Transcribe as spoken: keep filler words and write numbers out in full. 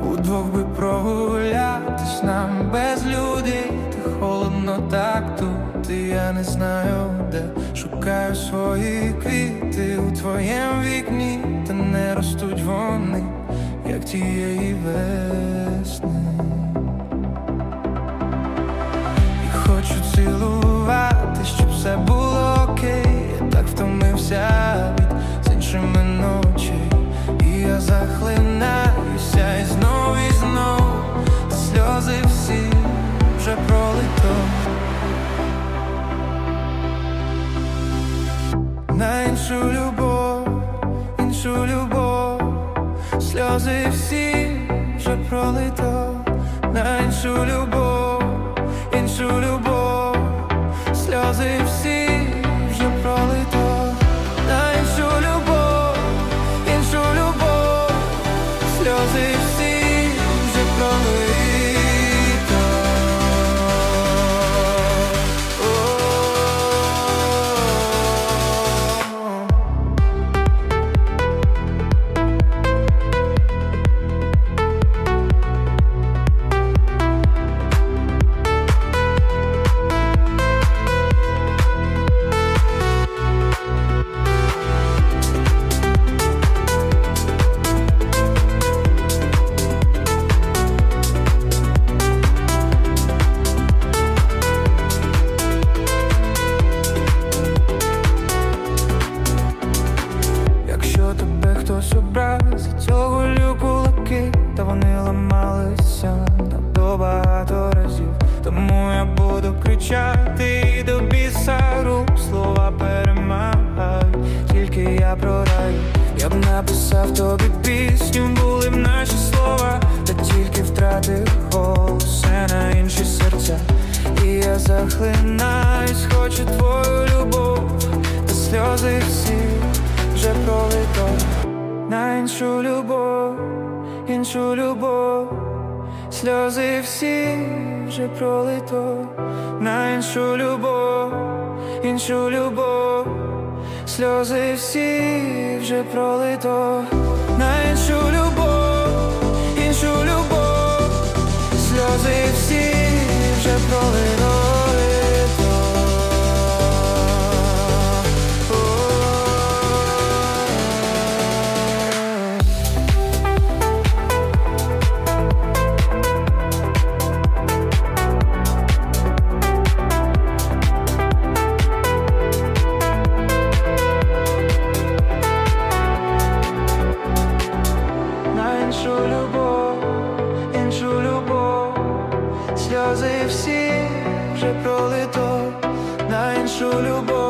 Удвох би прогулятись нам без людей. Та холодно так тут, і я не знаю де. Шукаю свої квіти у твоєм вікні, та не ростуть вони, як тієї весни. І хочу цілувати, щоб все було окей. Я так втомився від з іншими ночей, і я захлинаюся і знов, і знов. Сльози всі вже пролито на іншу любов, іншу любов. Сльози всі вже пролито на іншу любов, іншу любов. Сльози всі вже пролито на іншу любов, іншу любов. Сльози всі вже пролито. Хтось образить, цього лю кулаки, та вони ламалися надто багато разів. Тому я буду кричати і до біса рук. Слова перемагають, тільки я прораю. Я б написав тобі пісню, були б наші слова, та тільки втратив голос все на інші серця. І я захлинаюсь, хочу твою любов, та сльози всі вже пролито на іншу любов, іншу любов. Сльози всі вже пролито на іншу любов, іншу любов. Сльози всі вже пролито на іншу любов, іншу любов. Сльози всі вже пролито. Іншу любов, іншу любов. Сльози всі вже пролито на іншу любов.